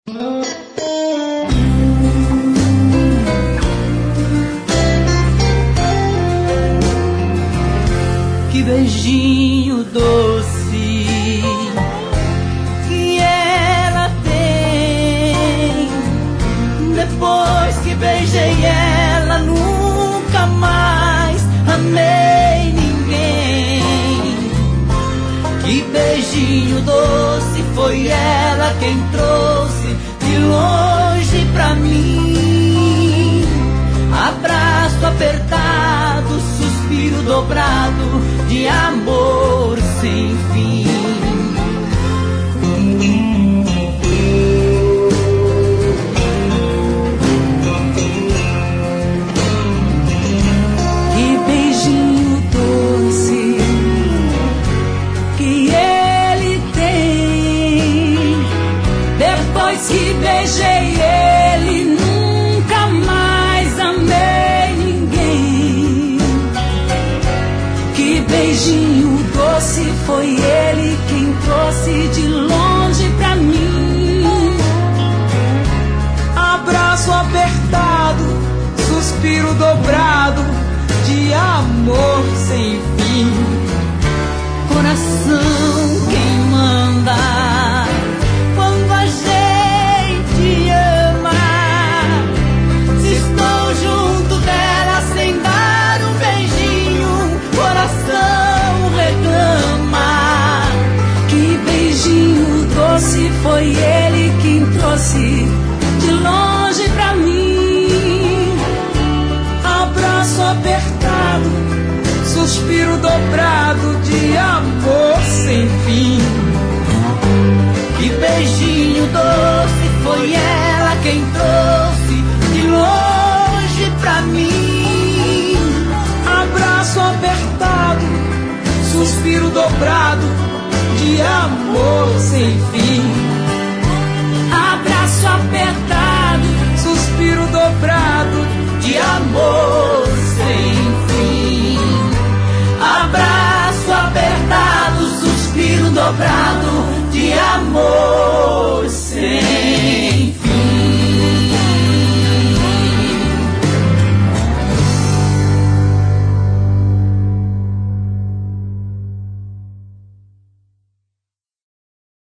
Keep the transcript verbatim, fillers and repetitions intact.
Que beijinho doce que ela tem. Depois que beijei ela, nunca mais amei ninguém. Que beijinho doce, foi ela quem trouxe de longe pra mim. Abraço apertado, suspiro dobrado de amor sem fim. Que beijinho doce que ele tem. Depois que beijei ele, nunca mais amei ninguém. Que beijinho doce, foi ele quem trouxe de longe pra mim. Abraço apertado, suspiro dobrado de amor sem fim. Coração quem manda quando a gente ama. Se estou junto dela sem dar um beijinho, coração reclama. Que beijinho doce, foi ele quem trouxe de longe pra mim. Abraço apertado, suspiro dobrado de amor sem fim. Que beijinho doce, foi ela quem trouxe de longe pra mim. Abraço apertado, suspiro dobrado de amor sem fim. Abraço apertado, suspiro dobrado de amor